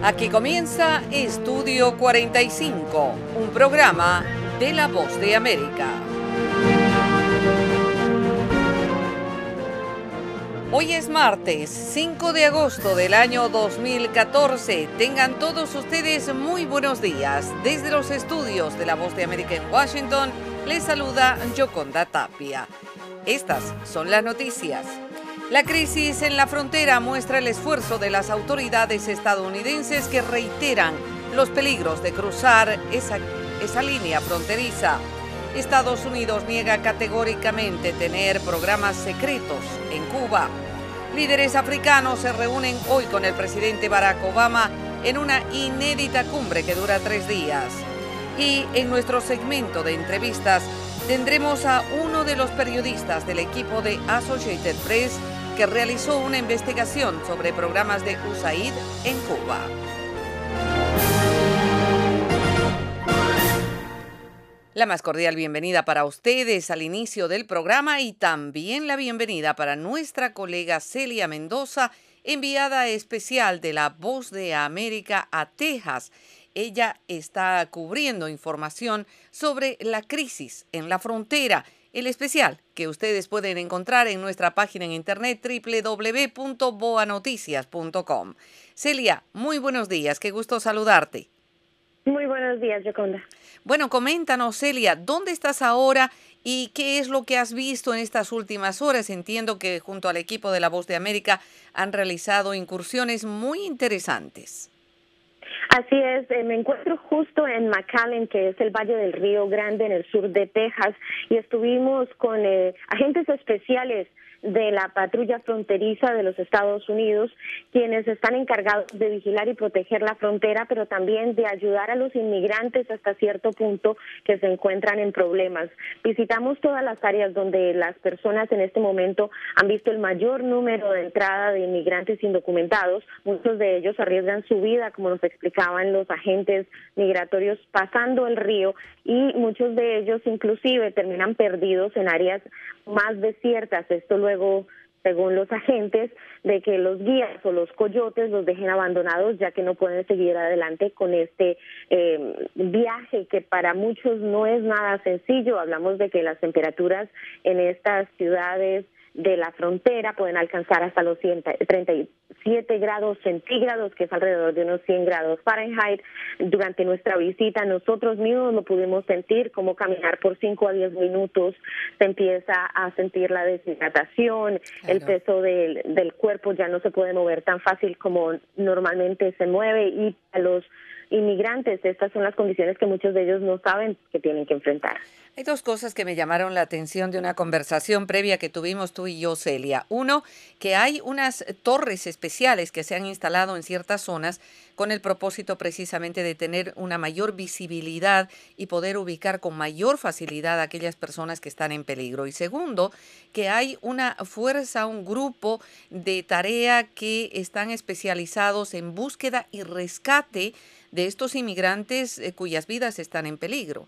Aquí comienza Estudio 45, un programa de La Voz de América. Hoy es martes, 5 de agosto del año 2014. Tengan todos ustedes muy buenos días. Desde los estudios de La Voz de América en Washington, les saluda Yoconda Tapia. Estas son las noticias. La crisis en la frontera muestra el esfuerzo de las autoridades estadounidenses que reiteran los peligros de cruzar esa línea fronteriza. Estados Unidos niega categóricamente tener programas secretos en Cuba. Líderes africanos se reúnen hoy con el presidente Barack Obama en una inédita cumbre que dura 3 días. Y en nuestro segmento de entrevistas tendremos a uno de los periodistas del equipo de Associated Press que realizó una investigación sobre programas de USAID en Cuba. La más cordial bienvenida para ustedes al inicio del programa y también la bienvenida para nuestra colega Celia Mendoza, enviada especial de La Voz de América a Texas. Ella está cubriendo información sobre la crisis en la frontera. El especial que ustedes pueden encontrar en nuestra página en internet www.boanoticias.com. Celia, muy buenos días, qué gusto saludarte. Muy buenos días, Yoconda. Bueno, coméntanos, Celia, ¿dónde estás ahora y qué es lo que has visto en estas últimas horas? Entiendo que junto al equipo de La Voz de América han realizado incursiones muy interesantes. Así es, me encuentro justo en McAllen, que es el Valle del Río Grande en el sur de Texas, y estuvimos con agentes especiales de la patrulla fronteriza de los Estados Unidos, quienes están encargados de vigilar y proteger la frontera, pero también de ayudar a los inmigrantes hasta cierto punto que se encuentran en problemas. Visitamos todas las áreas donde las personas en este momento han visto el mayor número de entrada de inmigrantes indocumentados. Muchos de ellos arriesgan su vida, como nos explicaban los agentes migratorios, pasando el río, y muchos de ellos inclusive terminan perdidos en áreas más desiertas. Esto luego, según los agentes, de que los guías o los coyotes los dejen abandonados, ya que no pueden seguir adelante con este viaje que para muchos no es nada sencillo. Hablamos de que las temperaturas en estas ciudades de la frontera pueden alcanzar hasta los 37 grados centígrados, que es alrededor de unos 100 grados Fahrenheit. Durante nuestra visita nosotros mismos lo pudimos sentir, como caminar por 5 a 10 minutos se empieza a sentir la deshidratación, claro. El peso del cuerpo ya no se puede mover tan fácil como normalmente se mueve, y a los inmigrantes estas son las condiciones que muchos de ellos no saben que tienen que enfrentar. Hay 2 cosas que me llamaron la atención de una conversación previa que tuvimos tú y yo, Celia. Uno, que hay unas torres especiales que se han instalado en ciertas zonas con el propósito precisamente de tener una mayor visibilidad y poder ubicar con mayor facilidad a aquellas personas que están en peligro. Y segundo, que hay una fuerza, un grupo de tarea que están especializados en búsqueda y rescate de estos inmigrantes cuyas vidas están en peligro.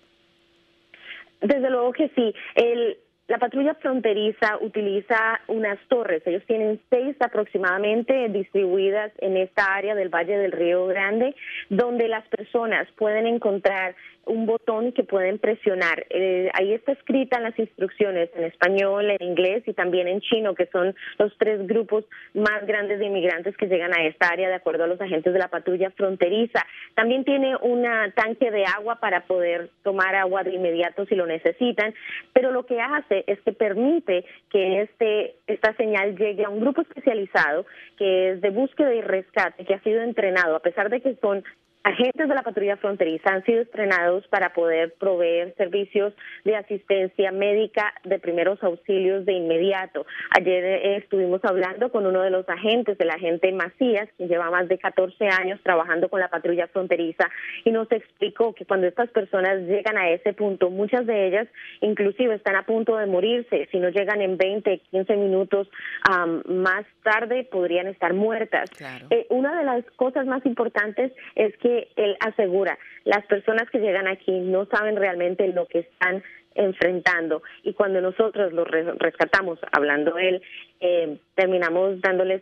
Desde luego que sí. La patrulla fronteriza utiliza unas torres. Ellos tienen 6 aproximadamente distribuidas en esta área del Valle del Río Grande, donde las personas pueden encontrar un botón que pueden presionar. Ahí está escrita en las instrucciones en español, en inglés y también en chino, que son los 3 grupos más grandes de inmigrantes que llegan a esta área de acuerdo a los agentes de la patrulla fronteriza. También tiene un tanque de agua para poder tomar agua de inmediato si lo necesitan, pero lo que hace es que permite que esta señal llegue a un grupo especializado que es de búsqueda y rescate, que ha sido entrenado, a pesar de que son agentes de la patrulla fronteriza, han sido entrenados para poder proveer servicios de asistencia médica de primeros auxilios de inmediato. Ayer estuvimos hablando con uno de los agentes, el agente Macías, quien lleva más de 14 años trabajando con la patrulla fronteriza, y nos explicó que cuando estas personas llegan a ese punto, muchas de ellas inclusive están a punto de morirse. Si no llegan en 20, 15 minutos más tarde, podrían estar muertas. Claro. Una de las cosas más importantes es que él asegura, las personas que llegan aquí no saben realmente lo que están enfrentando. Y cuando nosotros los rescatamos, hablando él, terminamos dándoles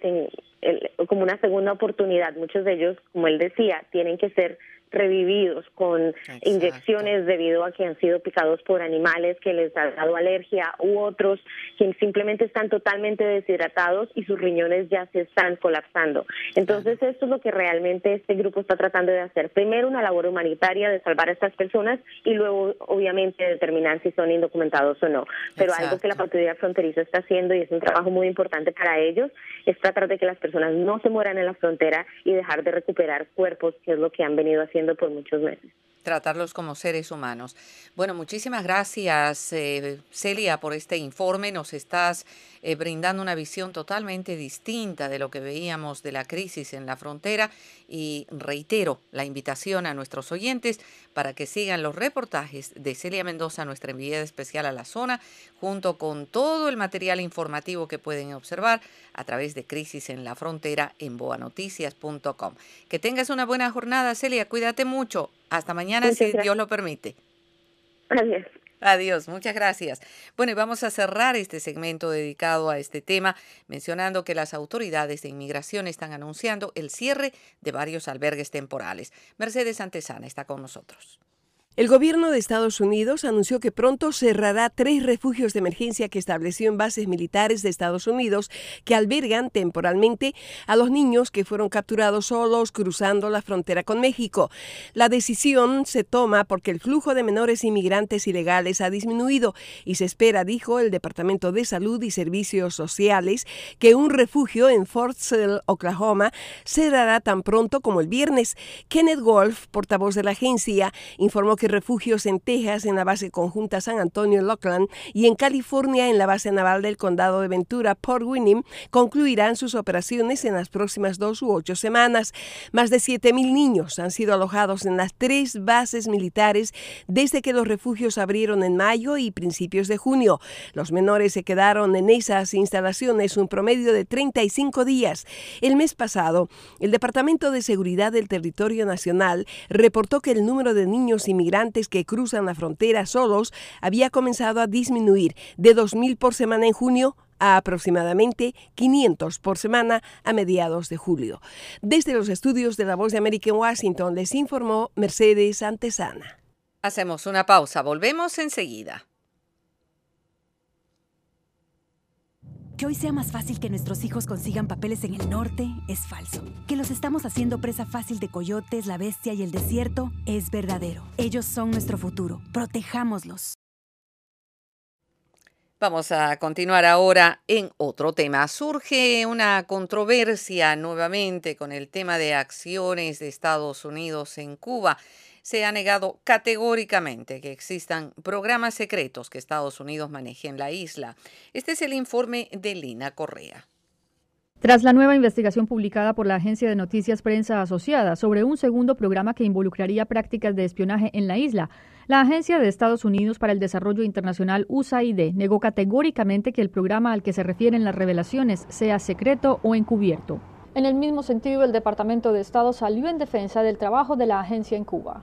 como una segunda oportunidad. Muchos de ellos, como él decía, tienen que ser revividos con inyecciones debido a que han sido picados por animales que les ha dado alergia, u otros que simplemente están totalmente deshidratados y sus riñones ya se están colapsando. Entonces esto es lo que realmente este grupo está tratando de hacer. Primero una labor humanitaria de salvar a estas personas y luego obviamente determinar si son indocumentados o no. Pero algo que la patrulla fronteriza está haciendo, y es un trabajo muy importante para ellos, es tratar de que las personas no se mueran en la frontera y dejar de recuperar cuerpos, que es lo que han venido haciendo por muchos meses. Tratarlos como seres humanos. Bueno, muchísimas gracias, Celia, por este informe. Nos estás brindando una visión totalmente distinta de lo que veíamos de la crisis en la frontera, y reitero la invitación a nuestros oyentes para que sigan los reportajes de Celia Mendoza, nuestra enviada especial a la zona, junto con todo el material informativo que pueden observar a través de Crisis en la Frontera en boanoticias.com. Que tengas una buena jornada, Celia. Cuídate mucho. Hasta mañana, si Dios lo permite. Adiós. Adiós, muchas gracias. Bueno, y vamos a cerrar este segmento dedicado a este tema mencionando que las autoridades de inmigración están anunciando el cierre de varios albergues temporales. Mercedes Antesana está con nosotros. El gobierno de Estados Unidos anunció que pronto cerrará 3 refugios de emergencia que estableció en bases militares de Estados Unidos que albergan temporalmente a los niños que fueron capturados solos cruzando la frontera con México. La decisión se toma porque el flujo de menores inmigrantes ilegales ha disminuido y se espera, dijo el Departamento de Salud y Servicios Sociales, que un refugio en Fort Sill, Oklahoma, cerrará tan pronto como el viernes. Kenneth Wolf, portavoz de la agencia, informó que refugios en Texas en la base conjunta San Antonio Lockland y en California en la base naval del condado de Ventura, Port Winnie, concluirán sus operaciones en las próximas 2 u 8 semanas. Más de 7,000 niños han sido alojados en las 3 bases militares desde que los refugios abrieron en mayo y principios de junio. Los menores se quedaron en esas instalaciones un promedio de 35 días. El mes pasado, el Departamento de Seguridad del Territorio Nacional reportó que el número de niños inmigrantes que cruzan la frontera solos había comenzado a disminuir de 2,000 por semana en junio a aproximadamente 500 por semana a mediados de julio. Desde los estudios de La Voz de América en Washington les informó Mercedes Antesana. Hacemos una pausa, volvemos enseguida. Que hoy sea más fácil que nuestros hijos consigan papeles en el norte es falso. Que los estamos haciendo presa fácil de coyotes, la bestia y el desierto es verdadero. Ellos son nuestro futuro. Protejámoslos. Vamos a continuar ahora en otro tema. Surge una controversia nuevamente con el tema de acciones de Estados Unidos en Cuba. Se ha negado categóricamente que existan programas secretos que Estados Unidos maneje en la isla. Este es el informe de Lina Correa. Tras la nueva investigación publicada por la agencia de noticias Prensa Asociada sobre un segundo programa que involucraría prácticas de espionaje en la isla, la Agencia de Estados Unidos para el Desarrollo Internacional USAID negó categóricamente que el programa al que se refieren las revelaciones sea secreto o encubierto. En el mismo sentido, el Departamento de Estado salió en defensa del trabajo de la agencia en Cuba.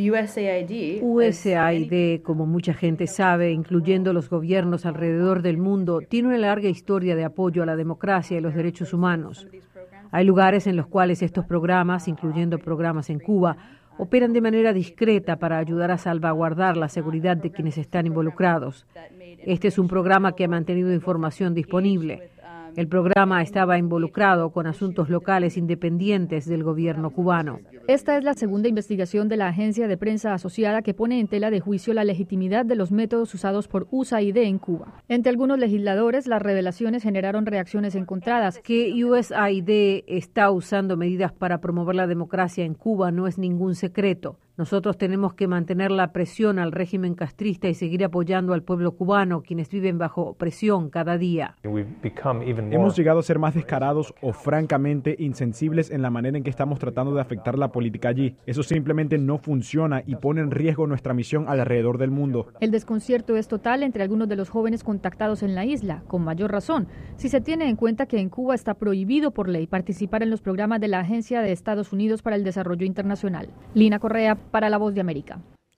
USAID, como mucha gente sabe, incluyendo los gobiernos alrededor del mundo, tiene una larga historia de apoyo a la democracia y los derechos humanos. Hay lugares en los cuales estos programas, incluyendo programas en Cuba, operan de manera discreta para ayudar a salvaguardar la seguridad de quienes están involucrados. Este es un programa que ha mantenido información disponible. El programa estaba involucrado con asuntos locales independientes del gobierno cubano. Esta es la segunda investigación de la agencia de prensa asociada que pone en tela de juicio la legitimidad de los métodos usados por USAID en Cuba. Entre algunos legisladores, las revelaciones generaron reacciones encontradas. Que USAID está usando medidas para promover la democracia en Cuba no es ningún secreto. Nosotros tenemos que mantener la presión al régimen castrista y seguir apoyando al pueblo cubano, quienes viven bajo presión cada día. Hemos llegado a ser más descarados o francamente insensibles en la manera en que estamos tratando de afectar la política allí. Eso simplemente no funciona y pone en riesgo nuestra misión alrededor del mundo. El desconcierto es total entre algunos de los jóvenes contactados en la isla, con mayor razón, si se tiene en cuenta que en Cuba está prohibido por ley participar en los programas de la Agencia de Estados Unidos para el Desarrollo Internacional. Lina Correa, para La Voz de América.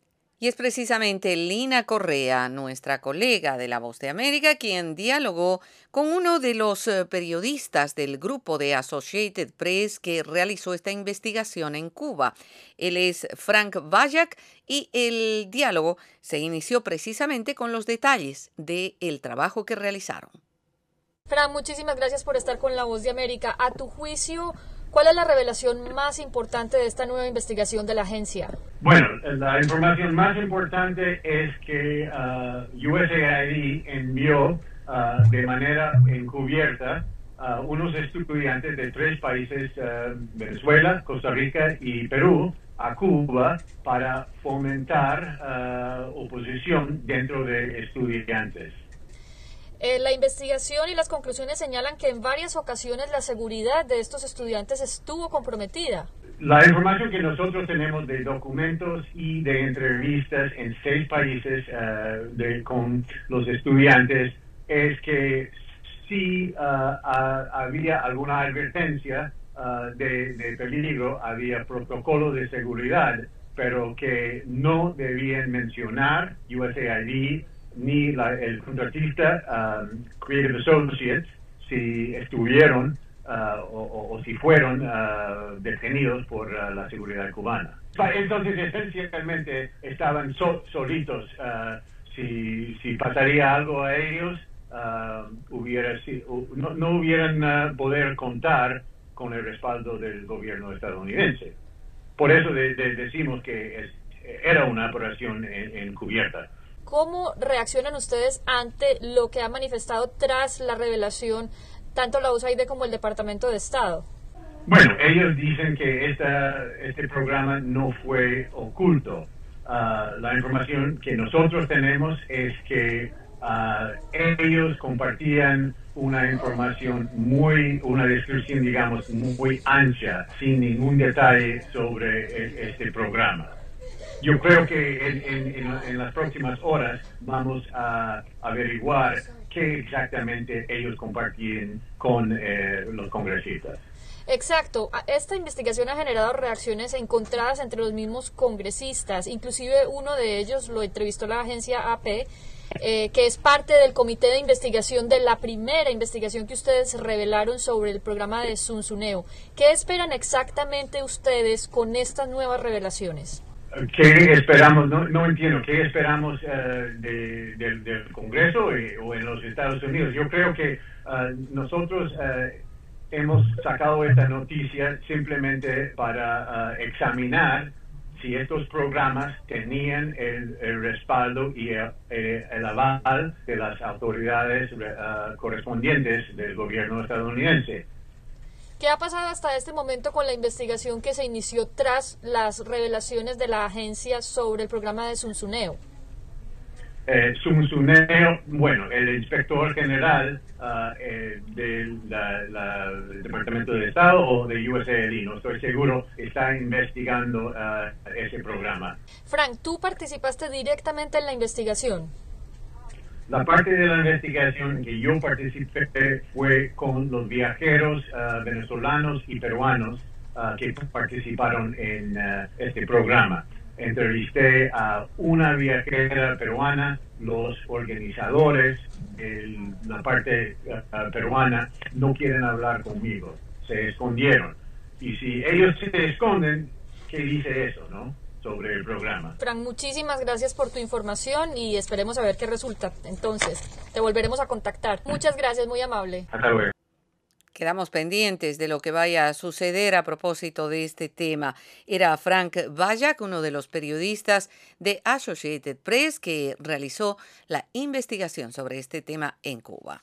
Y es precisamente Lina Correa, nuestra colega de La Voz de América, quien dialogó con uno de los periodistas del grupo de Associated Press que realizó esta investigación en Cuba. Él es Frank Vajak y el diálogo se inició precisamente con los detalles del trabajo que realizaron. Fran, muchísimas gracias por estar con La Voz de América. A tu juicio, ¿cuál es la revelación más importante de esta nueva investigación de la agencia? Bueno, la información más importante es que USAID envió de manera encubierta unos estudiantes de 3 países, Venezuela, Costa Rica y Perú, a Cuba para fomentar oposición dentro de estudiantes. La investigación y las conclusiones señalan que en varias ocasiones la seguridad de estos estudiantes estuvo comprometida. La información que nosotros tenemos de documentos y de entrevistas en 6 países con los estudiantes es que sí había alguna advertencia de peligro, había protocolo de seguridad, pero que no debían mencionar USAID ni el contratista Creative Associates si estuvieron o si fueron detenidos por la seguridad cubana. Entonces, esencialmente, estaban solitos. Si pasaría algo a ellos, no hubieran poder contar con el respaldo del gobierno estadounidense. Por eso decimos que era una operación encubierta. ¿Cómo reaccionan ustedes ante lo que ha manifestado tras la revelación tanto la USAID como el Departamento de Estado? Bueno, ellos dicen que este programa no fue oculto. La información que nosotros tenemos es que ellos compartían una información una descripción, digamos, muy ancha, sin ningún detalle sobre este programa. Yo creo que en las próximas horas vamos a averiguar qué exactamente ellos compartían con los congresistas. Exacto. Esta investigación ha generado reacciones encontradas entre los mismos congresistas. Inclusive uno de ellos lo entrevistó la agencia AP, que es parte del comité de investigación de la primera investigación que ustedes revelaron sobre el programa de Zunzuneo. ¿Qué esperan exactamente ustedes con estas nuevas revelaciones? ¿Qué esperamos? No entiendo. ¿Qué esperamos del Congreso o en los Estados Unidos? Yo creo que nosotros hemos sacado esta noticia simplemente para examinar si estos programas tenían el respaldo y el aval de las autoridades correspondientes del gobierno estadounidense. ¿Qué ha pasado hasta este momento con la investigación que se inició tras las revelaciones de la agencia sobre el programa de Zunzuneo? Zunzuneo, bueno, el inspector general del Departamento de Estado o de USAID, no estoy seguro, está investigando ese programa. Frank, ¿tú participaste directamente en la investigación? La parte de la investigación que yo participé fue con los viajeros venezolanos y peruanos que participaron en este programa. Entrevisté a una viajera peruana, los organizadores de la parte peruana no quieren hablar conmigo, se escondieron. Y si ellos se esconden, ¿qué dice eso, no? Sobre el programa. Frank, muchísimas gracias por tu información y esperemos a ver qué resulta. Entonces, te volveremos a contactar. Muchas gracias, muy amable. Hasta luego. Quedamos pendientes de lo que vaya a suceder a propósito de este tema. Era Frank Vajak, uno de los periodistas de Associated Press que realizó la investigación sobre este tema en Cuba.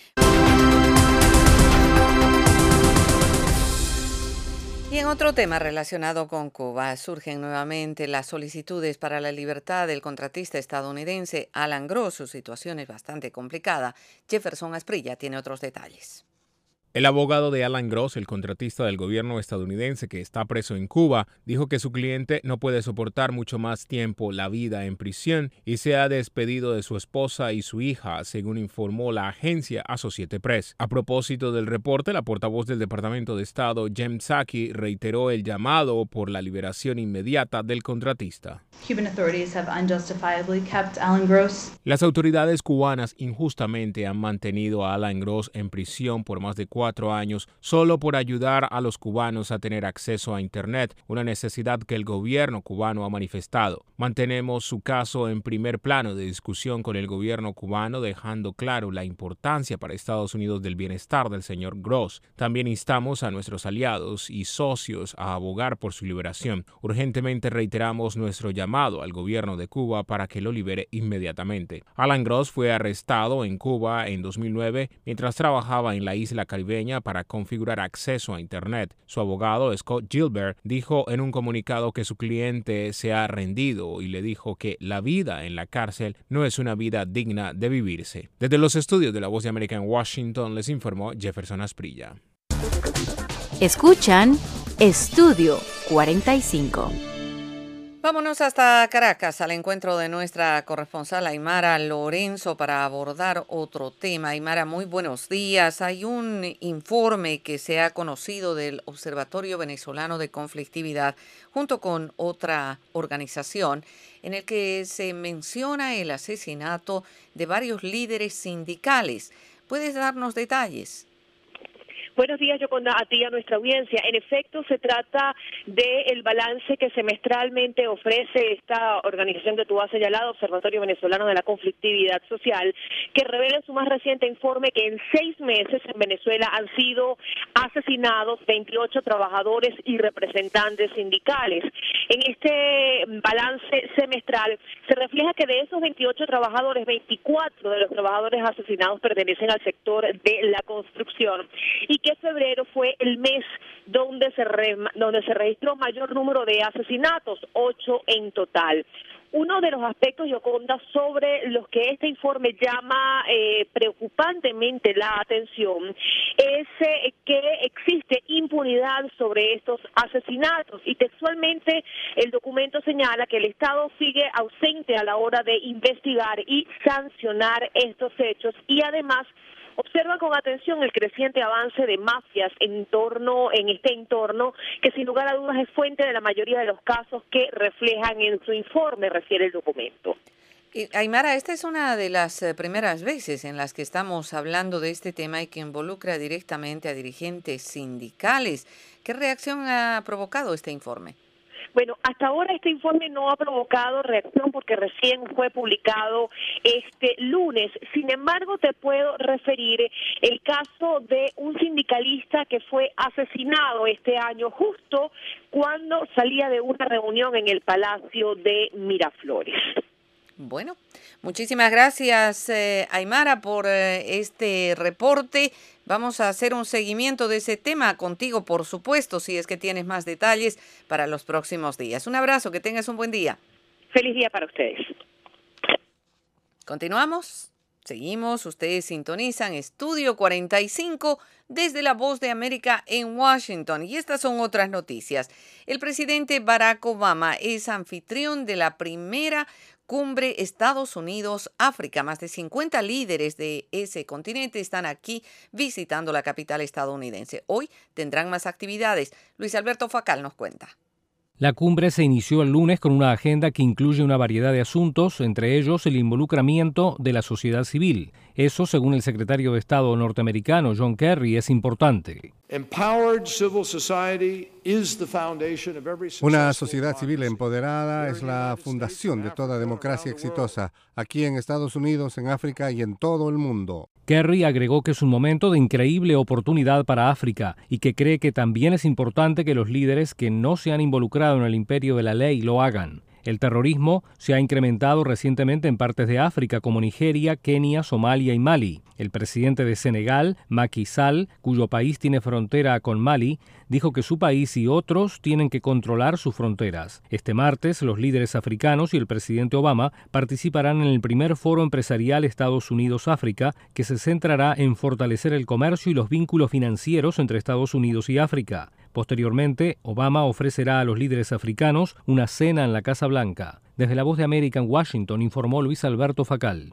Y en otro tema relacionado con Cuba, surgen nuevamente las solicitudes para la libertad del contratista estadounidense Alan Gross. Su situación es bastante complicada. Jefferson Asprilla tiene otros detalles. El abogado de Alan Gross, el contratista del gobierno estadounidense que está preso en Cuba, dijo que su cliente no puede soportar mucho más tiempo la vida en prisión y se ha despedido de su esposa y su hija, según informó la agencia Associated Press. A propósito del reporte, la portavoz del Departamento de Estado, Jen Psaki, reiteró el llamado por la liberación inmediata del contratista. Las autoridades cubanas injustamente han mantenido a Alan Gross en prisión por más de 4 años solo por ayudar a los cubanos a tener acceso a Internet, una necesidad que el gobierno cubano ha manifestado. Mantenemos su caso en primer plano de discusión con el gobierno cubano, dejando claro la importancia para Estados Unidos del bienestar del señor Gross. También instamos a nuestros aliados y socios a abogar por su liberación. Urgentemente reiteramos nuestro llamado al gobierno de Cuba para que lo libere inmediatamente. Alan Gross fue arrestado en Cuba en 2009 mientras trabajaba en la isla caribeña para configurar acceso a Internet. Su abogado, Scott Gilbert, dijo en un comunicado que su cliente se ha rendido y le dijo que la vida en la cárcel no es una vida digna de vivirse. Desde los estudios de La Voz de América en Washington les informó Jefferson Asprilla. Escuchan Estudio 45. Vámonos hasta Caracas al encuentro de nuestra corresponsal Aymara Lorenzo para abordar otro tema. Aymara, muy buenos días. Hay un informe que se ha conocido del Observatorio Venezolano de Conflictividad junto con otra organización en el que se menciona el asesinato de varios líderes sindicales. ¿Puedes darnos detalles? Buenos días, Yoconda, a ti y a nuestra audiencia. En efecto, se trata del balance que semestralmente ofrece esta organización que tú has señalado, Observatorio Venezolano de la Conflictividad Social, que revela en su más reciente informe que en 6 meses en Venezuela han sido asesinados 28 trabajadores y representantes sindicales. En este balance semestral se refleja que de esos 28 trabajadores, 24 de los trabajadores asesinados pertenecen al sector de la construcción y que febrero fue el mes donde se registró mayor número de asesinatos, 8 en total. Uno de los aspectos, Yoconda, sobre los que este informe llama preocupantemente la atención es que existe impunidad sobre estos asesinatos y textualmente el documento señala que el Estado sigue ausente a la hora de investigar y sancionar estos hechos y además observa con atención el creciente avance de mafias en este entorno, que sin lugar a dudas es fuente de la mayoría de los casos que reflejan en su informe, refiere el documento. Aymara, esta es una de las primeras veces en las que estamos hablando de este tema y que involucra directamente a dirigentes sindicales. ¿Qué reacción ha provocado este informe? Bueno, hasta ahora este informe no ha provocado reacción porque recién fue publicado este lunes. Sin embargo, te puedo referir el caso de un sindicalista que fue asesinado este año justo cuando salía de una reunión en el Palacio de Miraflores. Bueno, muchísimas gracias, Aymara, por este reporte. Vamos a hacer un seguimiento de ese tema contigo, por supuesto, si es que tienes más detalles para los próximos días. Un abrazo, que tengas un buen día. Feliz día para ustedes. Continuamos, seguimos, ustedes sintonizan Estudio 45 desde La Voz de América en Washington. Y estas son otras noticias. El presidente Barack Obama es anfitrión de la primera Cumbre Estados Unidos-África. Más de 50 líderes de ese continente están aquí visitando la capital estadounidense. Hoy tendrán más actividades. Luis Alberto Facal nos cuenta. La cumbre se inició el lunes con una agenda que incluye una variedad de asuntos, entre ellos el involucramiento de la sociedad civil. Eso, según el secretario de Estado norteamericano John Kerry, es importante. Una sociedad civil empoderada es la fundación de toda democracia exitosa, aquí en Estados Unidos, en África y en todo el mundo. Kerry agregó que es un momento de increíble oportunidad para África y que cree que también es importante que los líderes que no se han involucrado en el imperio de la ley lo hagan. El terrorismo se ha incrementado recientemente en partes de África como Nigeria, Kenia, Somalia y Mali. El presidente de Senegal, Macky Sall, cuyo país tiene frontera con Mali, dijo que su país y otros tienen que controlar sus fronteras. Este martes, los líderes africanos y el presidente Obama participarán en el primer foro empresarial Estados Unidos-África, que se centrará en fortalecer el comercio y los vínculos financieros entre Estados Unidos y África. Posteriormente, Obama ofrecerá a los líderes africanos una cena en la Casa Blanca. Desde La Voz de América en Washington, informó Luis Alberto Facal.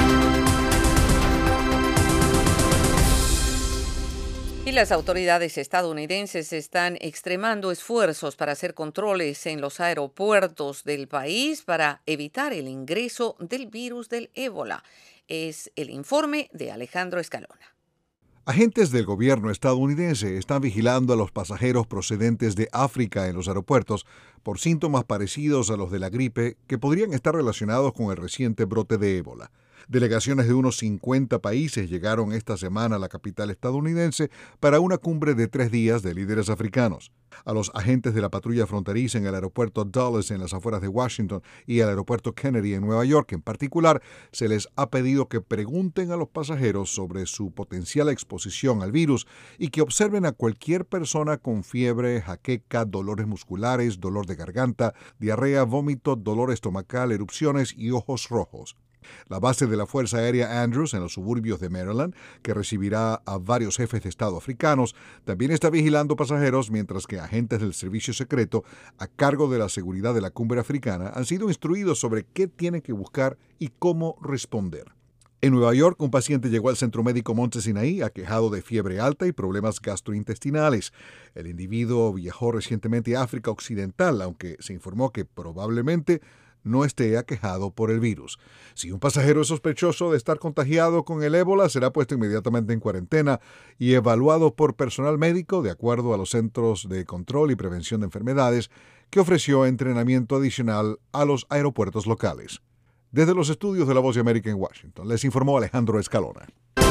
Y las autoridades estadounidenses están extremando esfuerzos para hacer controles en los aeropuertos del país para evitar el ingreso del virus del ébola. Es el informe de Alejandro Escalona. Agentes del gobierno estadounidense están vigilando a los pasajeros procedentes de África en los aeropuertos por síntomas parecidos a los de la gripe que podrían estar relacionados con el reciente brote de ébola. Delegaciones de unos 50 países llegaron esta semana a la capital estadounidense para una cumbre de 3 días de líderes africanos. A los agentes de la patrulla fronteriza en el aeropuerto Dulles en las afueras de Washington y el aeropuerto Kennedy en Nueva York en particular, se les ha pedido que pregunten a los pasajeros sobre su potencial exposición al virus y que observen a cualquier persona con fiebre, jaqueca, dolores musculares, dolor de garganta, diarrea, vómito, dolor estomacal, erupciones y ojos rojos. La base de la Fuerza Aérea Andrews en los suburbios de Maryland, que recibirá a varios jefes de Estado africanos, también está vigilando pasajeros, mientras que agentes del servicio secreto a cargo de la seguridad de la cumbre africana han sido instruidos sobre qué tienen que buscar y cómo responder. En Nueva York, un paciente llegó al centro médico Monte Sinaí aquejado de fiebre alta y problemas gastrointestinales. El individuo viajó recientemente a África Occidental, aunque se informó que probablemente no esté aquejado por el virus. Si un pasajero es sospechoso de estar contagiado con el ébola, será puesto inmediatamente en cuarentena y evaluado por personal médico de acuerdo a los Centros de Control y Prevención de Enfermedades, que ofreció entrenamiento adicional a los aeropuertos locales. Desde los estudios de La Voz de América en Washington, les informó Alejandro Escalona.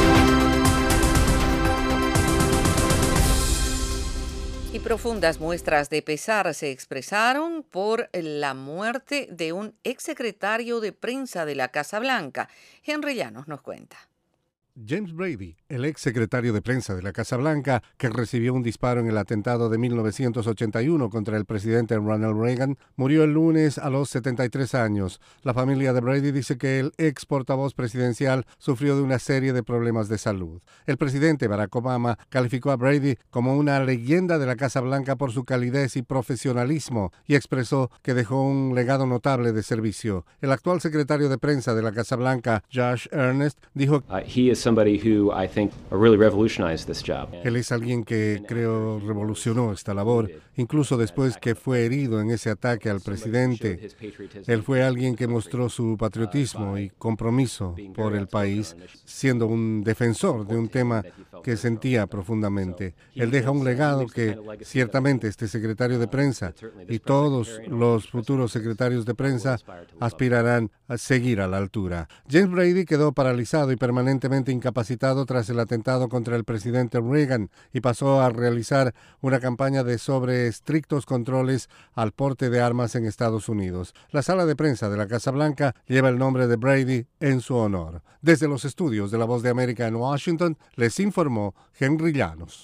Y profundas muestras de pesar se expresaron por la muerte de un exsecretario de prensa de la Casa Blanca. Henry Llanos nos cuenta. James Brady, el ex secretario de prensa de la Casa Blanca, que recibió un disparo en el atentado de 1981 contra el presidente Ronald Reagan, murió el lunes a los 73 años. La familia de Brady dice que el ex portavoz presidencial sufrió de una serie de problemas de salud. El presidente Barack Obama calificó a Brady como una leyenda de la Casa Blanca por su calidez y profesionalismo y expresó que dejó un legado notable de servicio. El actual secretario de prensa de la Casa Blanca, Josh Earnest, dijo él es alguien que creo revolucionó esta labor, incluso después que fue herido en ese ataque al presidente. Él fue alguien que mostró su patriotismo y compromiso por el país, siendo un defensor de un tema que sentía profundamente. Él deja un legado que ciertamente este secretario de prensa y todos los futuros secretarios de prensa aspirarán a seguir a la altura. James Brady quedó paralizado y permanentemente incapacitado tras el atentado contra el presidente Reagan y pasó a realizar una campaña sobre estrictos controles al porte de armas en Estados Unidos. La sala de prensa de la Casa Blanca lleva el nombre de Brady en su honor. Desde los estudios de La Voz de América en Washington, les informó Henry Llanos.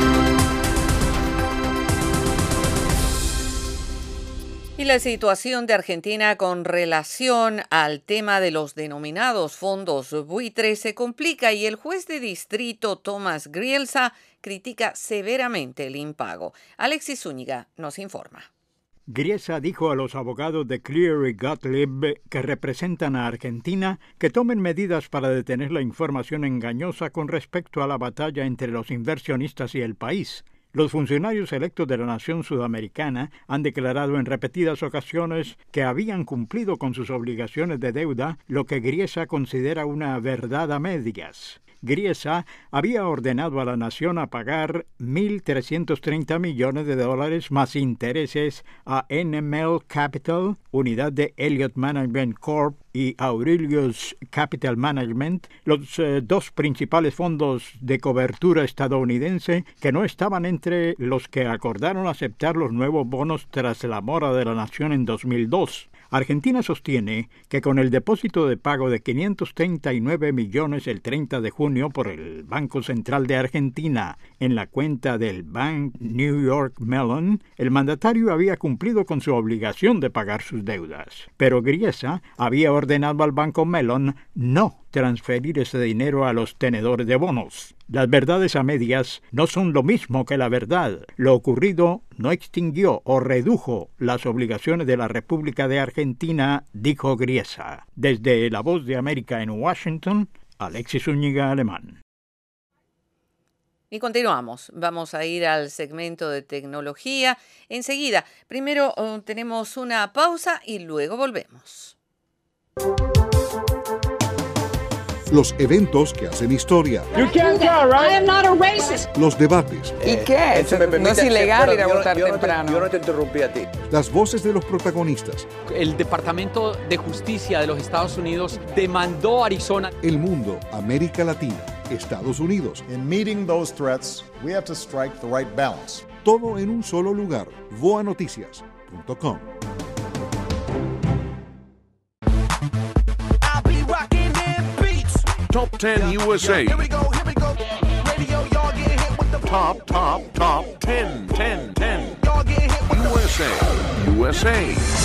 Y la situación de Argentina con relación al tema de los denominados fondos buitre se complica y el juez de distrito Tomás Grielsa critica severamente el impago. Alexis Zúñiga nos informa. Grielsa dijo a los abogados de Cleary Gottlieb, que representan a Argentina, que tomen medidas para detener la información engañosa con respecto a la batalla entre los inversionistas y el país. Los funcionarios electos de la nación sudamericana han declarado en repetidas ocasiones que habían cumplido con sus obligaciones de deuda, lo que Grielsa considera una verdad a medias. Grielsa había ordenado a la nación a pagar $1.330 millones más intereses a NML Capital, unidad de Elliott Management Corp. Y Aurelius Capital Management, los dos principales fondos de cobertura estadounidense que no estaban entre los que acordaron aceptar los nuevos bonos tras la mora de la nación en 2002. Argentina sostiene que con el depósito de pago de 539 millones el 30 de junio por el Banco Central de Argentina en la cuenta del Bank New York Mellon, el mandatario había cumplido con su obligación de pagar sus deudas. Pero Griesa había ordenado al Banco Mellon no transferir ese dinero a los tenedores de bonos. Las verdades a medias no son lo mismo que la verdad. Lo ocurrido no extinguió o redujo las obligaciones de la República de Argentina, dijo Griesa. Desde La Voz de América en Washington, Alexis Zúñiga Alemán. Y continuamos. Vamos a ir al segmento de tecnología enseguida. Primero tenemos una pausa y luego volvemos. Los eventos que hacen historia. Los debates. ¿Y qué? No es ilegal ir a votar temprano. Yo no te interrumpí a ti. Las voces de los protagonistas. El Departamento de Justicia de los Estados Unidos demandó a Arizona. El mundo, América Latina, Estados Unidos. In meeting those threats, we have to strike the right balance. Todo en un solo lugar. voanoticias.com. Top 10 USA. Top 10. USA.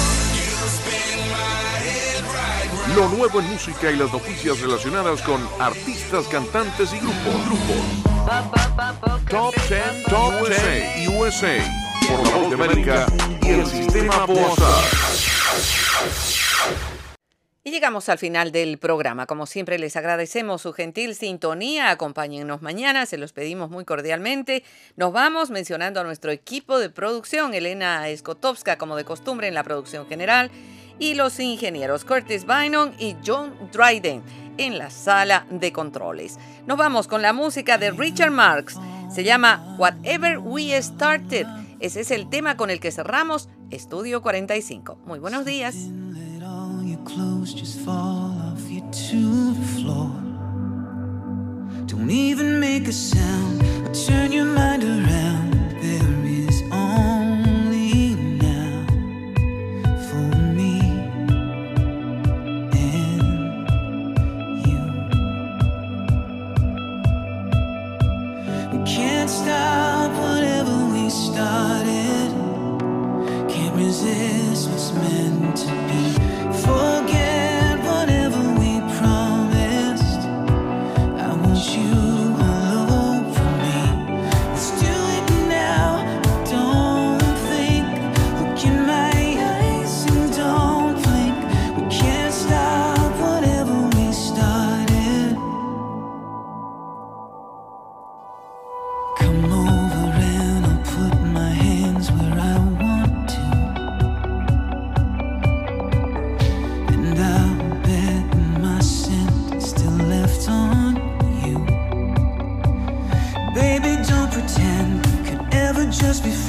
Lo nuevo en música y las noticias relacionadas con artistas, cantantes y grupos. Top 10 USA. Por La Voz de América y el Sistema Boazar. Y llegamos al final del programa. Como siempre, les agradecemos su gentil sintonía. Acompáñennos mañana, se los pedimos muy cordialmente. Nos vamos mencionando a nuestro equipo de producción, Elena Skotowska, como de costumbre en la producción general, y los ingenieros Curtis Bynum y John Dryden en la sala de controles. Nos vamos con la música de Richard Marx. Se llama Whatever We Started. Ese es el tema con el que cerramos Estudio 45. Muy buenos días. Clothes just fall off you to the floor. Don't even make a sound or turn your mind around. There is only now for me and you. We can't stop whatever we started. Can't resist what's meant to be. Forget whatever we promised. I want you all over me. Let's do it now. Don't think. Look in my eyes and don't blink. We can't stop whatever we started. Come over and I'll put my hands where I want to. Baby, don't pretend it could ever just be